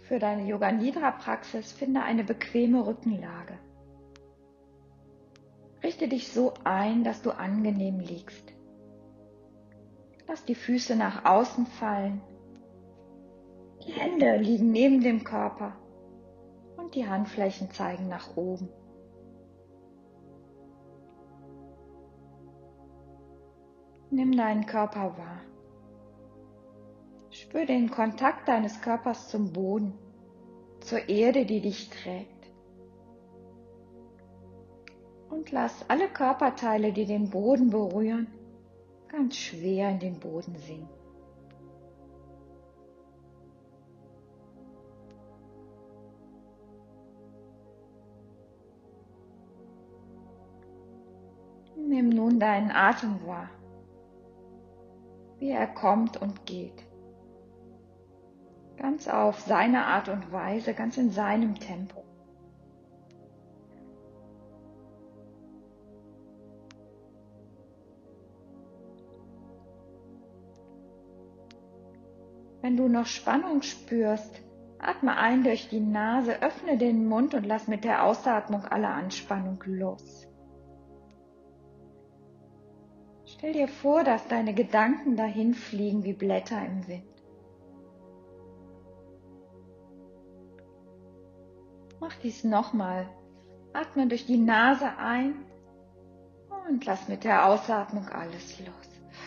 Für deine Yoga Nidra Praxis finde eine bequeme Rückenlage. Richte dich so ein, dass du angenehm liegst. Lass die Füße nach außen fallen. Die Hände liegen neben dem Körper und die Handflächen zeigen nach oben. Nimm deinen Körper wahr. Spür den Kontakt deines Körpers zum Boden, zur Erde, die dich trägt. Und lass alle Körperteile, die den Boden berühren, ganz schwer in den Boden sinken. Nimm nun deinen Atem wahr, wie er kommt und geht. Ganz auf seine Art und Weise, ganz in seinem Tempo. Wenn du noch Spannung spürst, atme ein durch die Nase, öffne den Mund und lass mit der Ausatmung alle Anspannung los. Stell dir vor, dass deine Gedanken dahin fliegen wie Blätter im Wind. Mach dies nochmal. Atme durch die Nase ein und lass mit der Ausatmung alles los.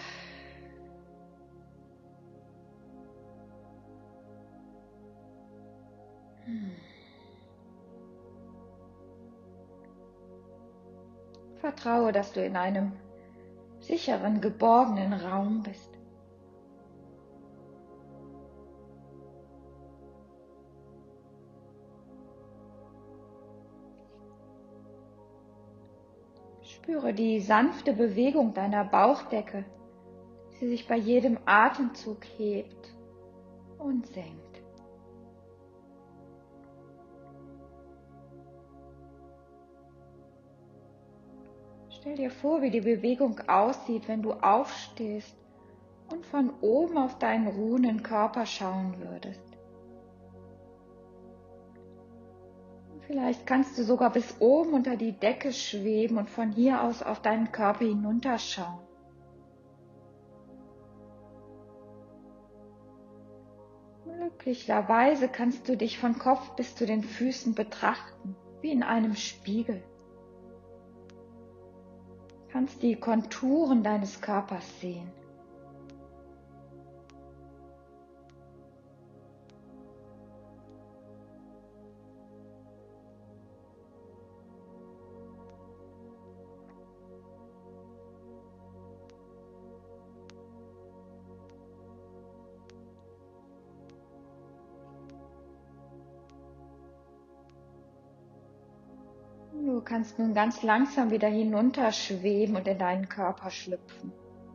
Vertraue, dass du in einem sicheren, geborgenen Raum bist. Spüre die sanfte Bewegung deiner Bauchdecke, die sich bei jedem Atemzug hebt und senkt. Stell dir vor, wie die Bewegung aussieht, wenn du aufstehst und von oben auf deinen ruhenden Körper schauen würdest. Vielleicht kannst du sogar bis oben unter die Decke schweben und von hier aus auf deinen Körper hinunterschauen. Glücklicherweise kannst du dich von Kopf bis zu den Füßen betrachten, wie in einem Spiegel. Du kannst die Konturen deines Körpers sehen. Du kannst nun ganz langsam wieder hinunterschweben und in deinen Körper schlüpfen.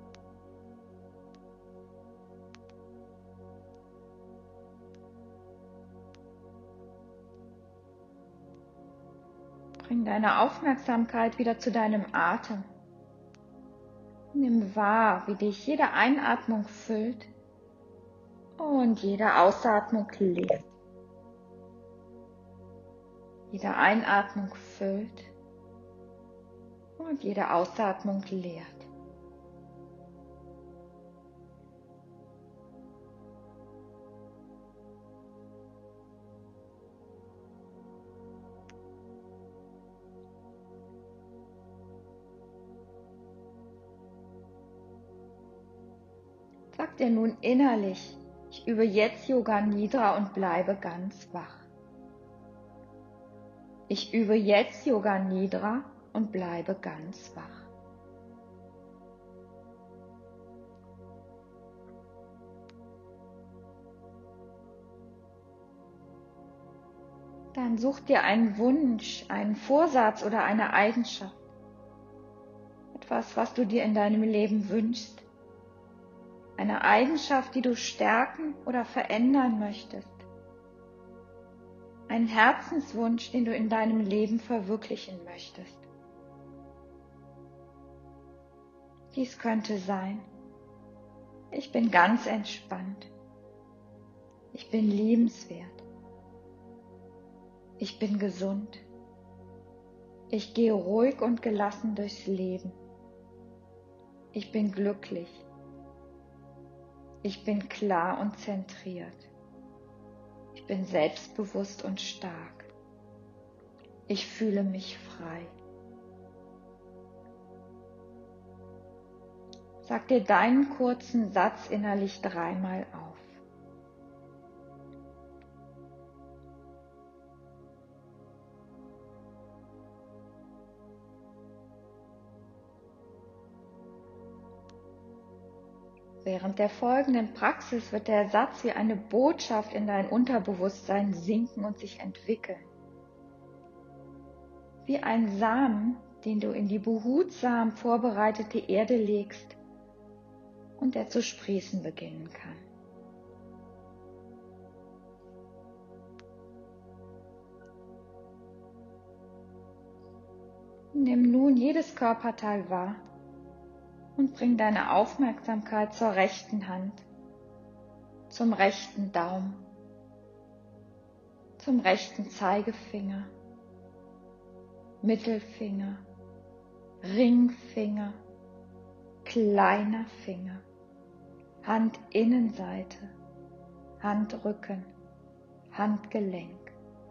Bring deine Aufmerksamkeit wieder zu deinem Atem. Nimm wahr, wie dich jede Einatmung füllt und jede Ausatmung leert. Jede Einatmung füllt und jede Ausatmung leert. Sag dir nun innerlich, ich übe jetzt Yoga Nidra und bleibe ganz wach. Ich übe jetzt Yoga Nidra und bleibe ganz wach. Dann such dir einen Wunsch, einen Vorsatz oder eine Eigenschaft. Etwas, was du dir in deinem Leben wünschst. Eine Eigenschaft, die du stärken oder verändern möchtest. Einen Herzenswunsch, den du in deinem Leben verwirklichen möchtest. Dies könnte sein: Ich bin ganz entspannt. Ich bin liebenswert. Ich bin gesund. Ich gehe ruhig und gelassen durchs Leben. Ich bin glücklich. Ich bin klar und zentriert. Ich bin selbstbewusst und stark. Ich fühle mich frei. Sag dir deinen kurzen Satz innerlich 3-mal auf. Während der folgenden Praxis wird der Satz wie eine Botschaft in dein Unterbewusstsein sinken und sich entwickeln. Wie ein Samen, den du in die behutsam vorbereitete Erde legst und der zu sprießen beginnen kann. Nimm nun jedes Körperteil wahr und bring deine Aufmerksamkeit zur rechten Hand, zum rechten Daumen, zum rechten Zeigefinger, Mittelfinger, Ringfinger, kleiner Finger, Handinnenseite, Handrücken, Handgelenk,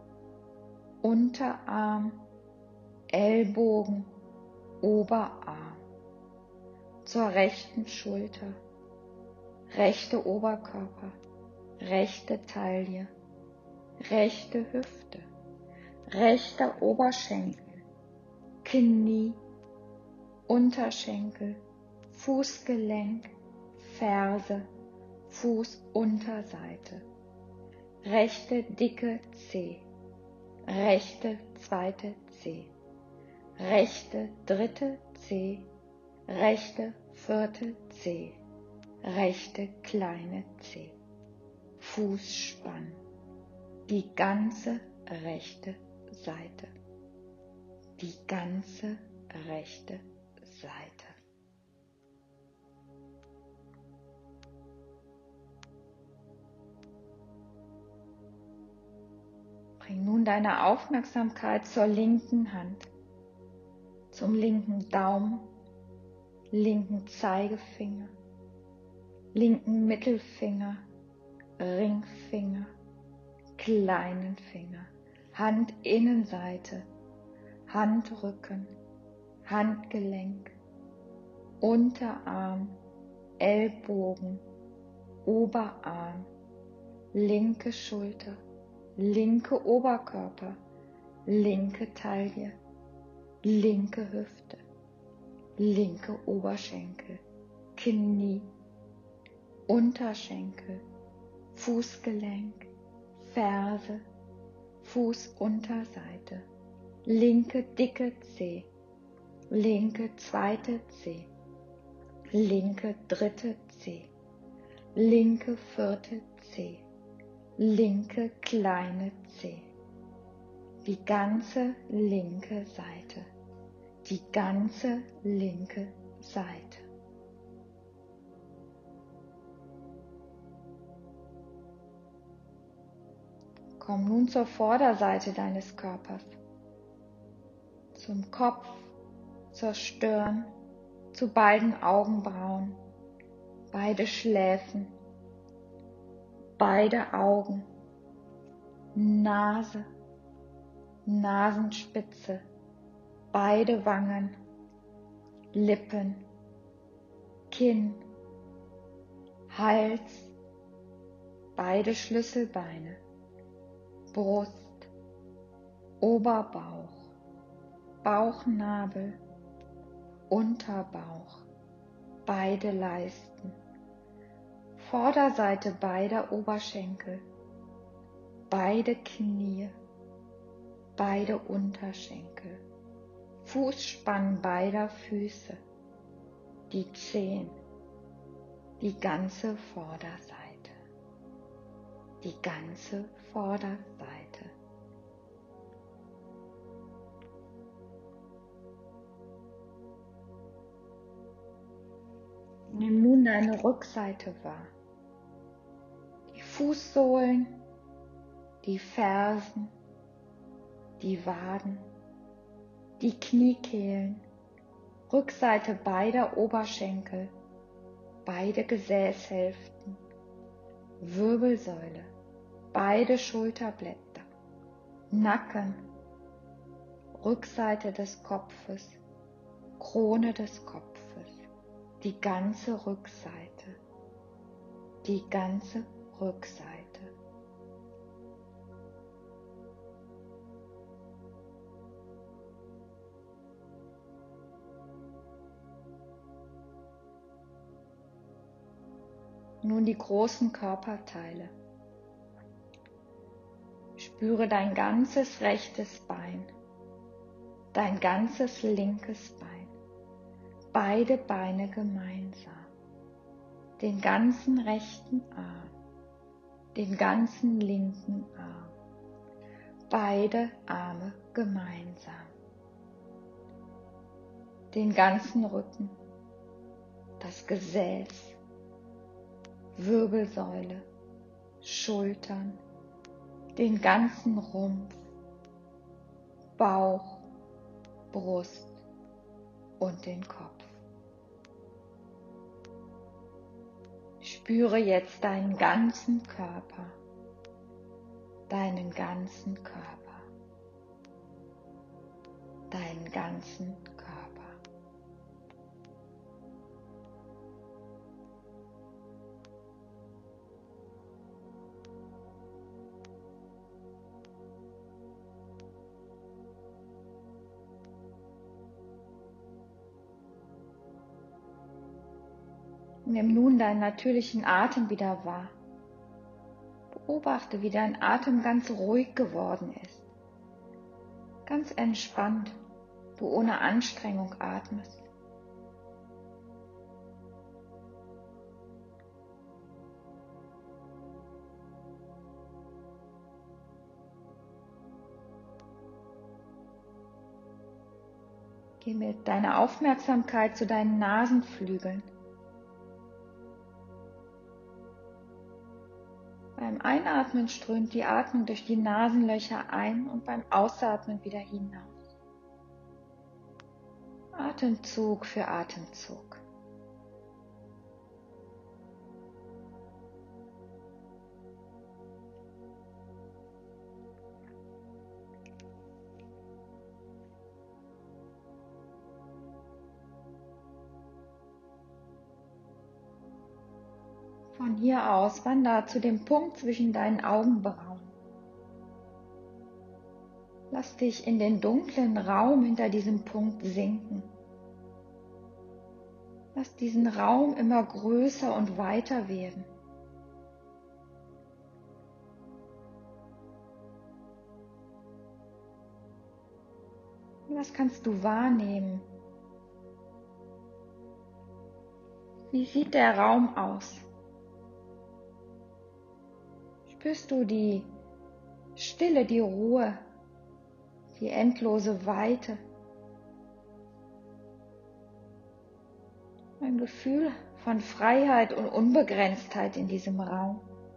Unterarm, Ellbogen, Oberarm, zur rechten Schulter, rechte Oberkörper, rechte Taille, rechte Hüfte, rechter Oberschenkel, Knie, Unterschenkel, Fußgelenk, Ferse, Fußunterseite, rechte dicke Zeh, rechte zweite Zeh, rechte dritte Zeh, rechte vierte Zeh, rechte kleine Zeh, Fußspann, die ganze rechte Seite, die ganze rechte Seite. Bring nun deine Aufmerksamkeit zur linken Hand, zum linken Daumen, linken Zeigefinger, linken Mittelfinger, Ringfinger, kleinen Finger, Handinnenseite, Handrücken, Handgelenk, Unterarm, Ellbogen, Oberarm, linke Schulter, linke Oberkörper, linke Taille, linke Hüfte, linke Oberschenkel, Knie, Unterschenkel, Fußgelenk, Ferse, Fußunterseite, linke dicke Zeh, linke zweite Zeh, linke dritte Zeh, linke vierte Zeh, linke kleine Zeh, die ganze linke Seite, die ganze linke Seite. Komm nun zur Vorderseite deines Körpers, zum Kopf, zur Stirn, zu beiden Augenbrauen, beide Schläfen, beide Augen, Nase, Nasenspitze, beide Wangen, Lippen, Kinn, Hals, beide Schlüsselbeine, Brust, Oberbauch, Bauchnabel, Unterbauch, beide Leisten, Vorderseite beider Oberschenkel, beide Knie, beide Unterschenkel, Fußspann beider Füße, die Zehen, die ganze Vorderseite, die ganze Vorderseite. Nimm nun deine Rückseite wahr, die Fußsohlen, die Fersen, die Waden, die Kniekehlen, Rückseite beider Oberschenkel, beide Gesäßhälften, Wirbelsäule, beide Schulterblätter, Nacken, Rückseite des Kopfes, Krone des Kopfes, die ganze Rückseite, die ganze Rückseite. Nun die großen Körperteile. Spüre dein ganzes rechtes Bein, dein ganzes linkes Bein, beide Beine gemeinsam, den ganzen rechten Arm, den ganzen linken Arm, beide Arme gemeinsam, den ganzen Rücken, das Gesäß, Wirbelsäule, Schultern, den ganzen Rumpf, Bauch, Brust und den Kopf. Spüre jetzt deinen ganzen Körper, deinen ganzen Körper, deinen ganzen Körper. Nimm nun deinen natürlichen Atem wieder wahr. Beobachte, wie dein Atem ganz ruhig geworden ist. Ganz entspannt, du ohne Anstrengung atmest. Geh mit deiner Aufmerksamkeit zu deinen Nasenflügeln. Beim Einatmen strömt die Atmung durch die Nasenlöcher ein und beim Ausatmen wieder hinaus. Atemzug für Atemzug. Von hier aus wander zu dem Punkt zwischen deinen Augenbrauen. Lass dich in den dunklen Raum hinter diesem Punkt sinken. Lass diesen Raum immer größer und weiter werden. Was kannst du wahrnehmen? Wie sieht der Raum aus? Spürst du die Stille, die Ruhe, die endlose Weite? Ein Gefühl von Freiheit und Unbegrenztheit in diesem Raum.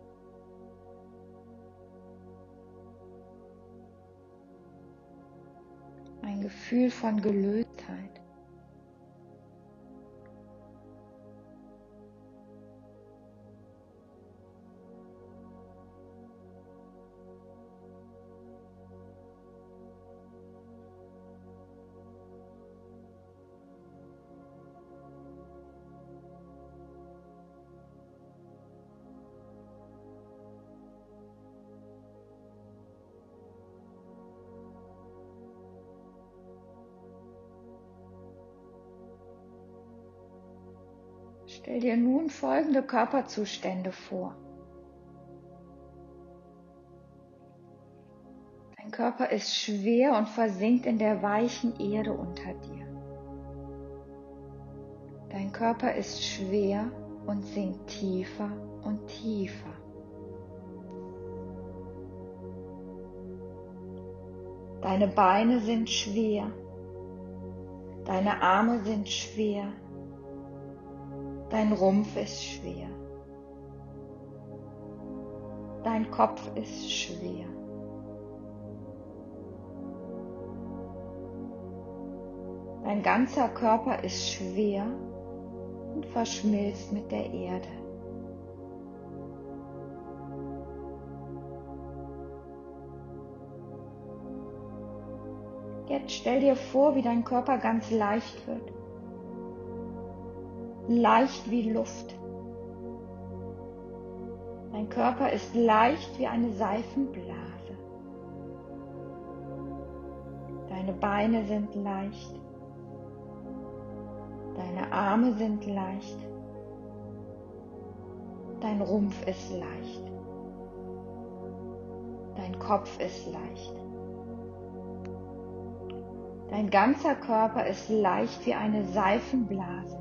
Ein Gefühl von Gelöstheit. Stell dir nun folgende Körperzustände vor. Dein Körper ist schwer und versinkt in der weichen Erde unter dir. Dein Körper ist schwer und sinkt tiefer und tiefer. Deine Beine sind schwer. Deine Arme sind schwer. Dein Rumpf ist schwer. Dein Kopf ist schwer. Dein ganzer Körper ist schwer und verschmilzt mit der Erde. Jetzt stell dir vor, wie dein Körper ganz leicht wird. Leicht wie Luft. Dein Körper ist leicht wie eine Seifenblase. Deine Beine sind leicht. Deine Arme sind leicht. Dein Rumpf ist leicht. Dein Kopf ist leicht. Dein ganzer Körper ist leicht wie eine Seifenblase.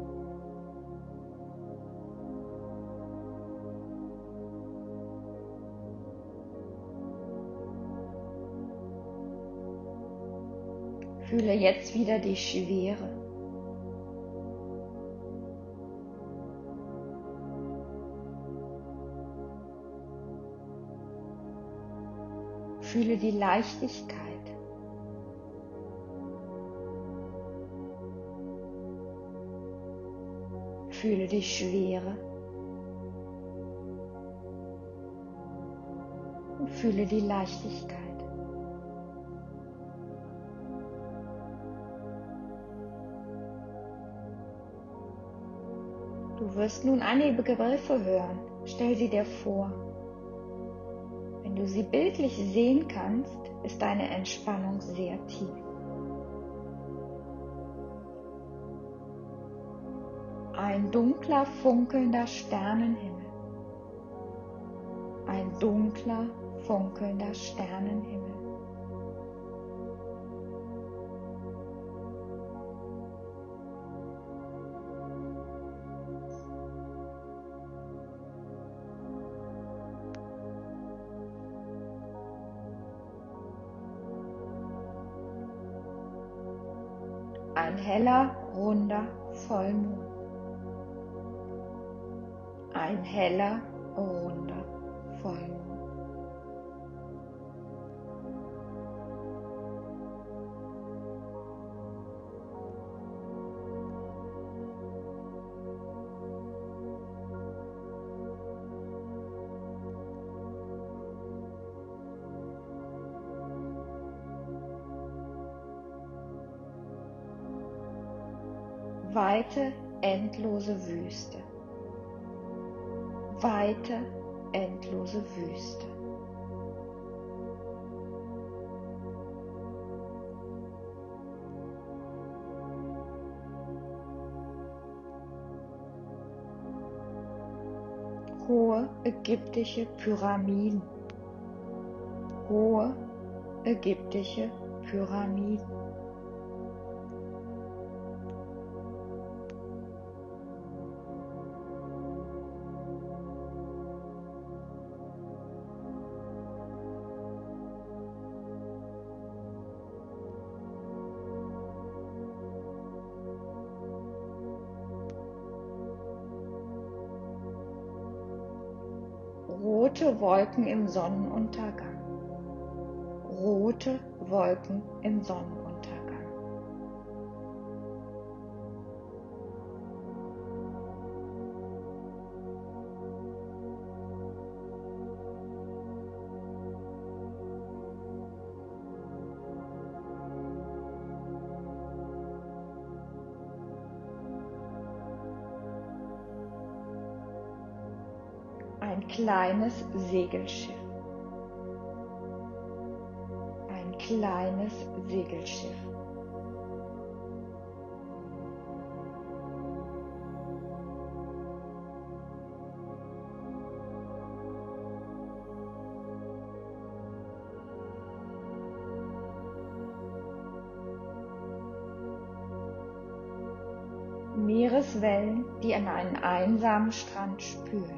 Fühle jetzt wieder die Schwere. Fühle die Leichtigkeit. Fühle die Schwere. Und fühle die Leichtigkeit. Du wirst nun einige Begriffe hören. Stell sie dir vor. Wenn du sie bildlich sehen kannst, ist deine Entspannung sehr tief. Ein dunkler, funkelnder Sternenhimmel. Ein dunkler, funkelnder Sternenhimmel. Ein heller, runder Vollmond. Ein heller, runder Vollmond. Weite, endlose Wüste. Weite, endlose Wüste. Hohe ägyptische Pyramiden. Hohe ägyptische Pyramiden. Rote Wolken im Sonnenuntergang. Rote Wolken im Sonnenuntergang. Ein kleines Segelschiff. Ein kleines Segelschiff. Meereswellen, die an einen einsamen Strand spülen.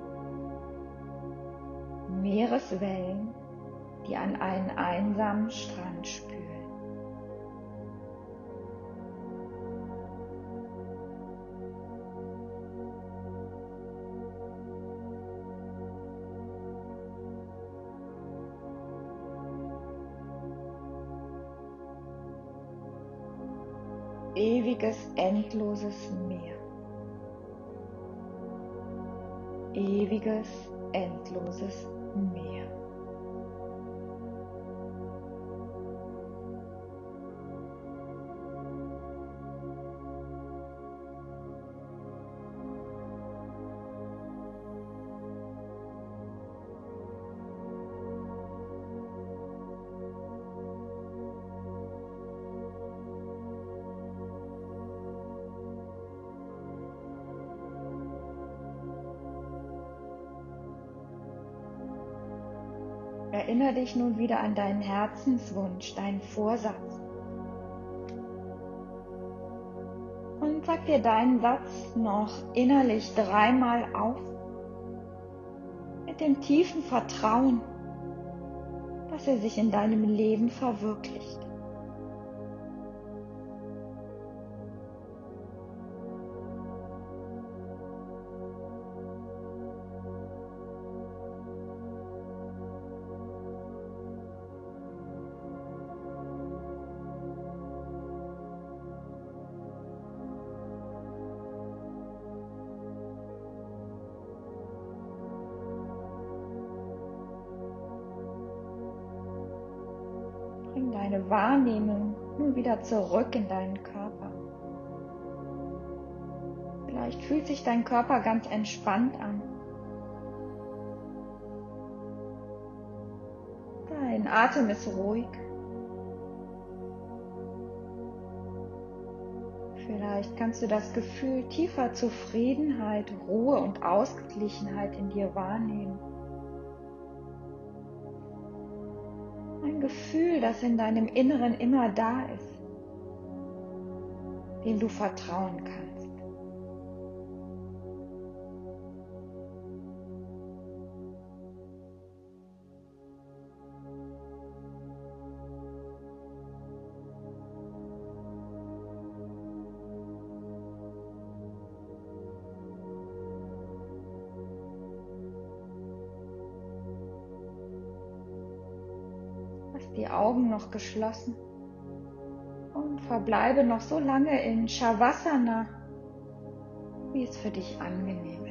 Meereswellen, die an einen einsamen Strand spülen. ewiges, endloses Meer. Ewiges, endloses Meer. Erinnere dich nun wieder an deinen Herzenswunsch, deinen Vorsatz. Und sag dir deinen Satz noch innerlich 3-mal auf, mit dem tiefen Vertrauen, dass er sich in deinem Leben verwirklicht. Bring deine Wahrnehmung nun wieder zurück in deinen Körper. Vielleicht fühlt sich dein Körper ganz entspannt an. Dein Atem ist ruhig. Vielleicht kannst du das Gefühl tiefer Zufriedenheit, Ruhe und Ausgeglichenheit in dir wahrnehmen. Ein Gefühl, das in deinem Inneren immer da ist, dem du vertrauen kannst. Lass die Augen noch geschlossen und verbleibe noch so lange in Shavasana, wie es für dich angenehm ist.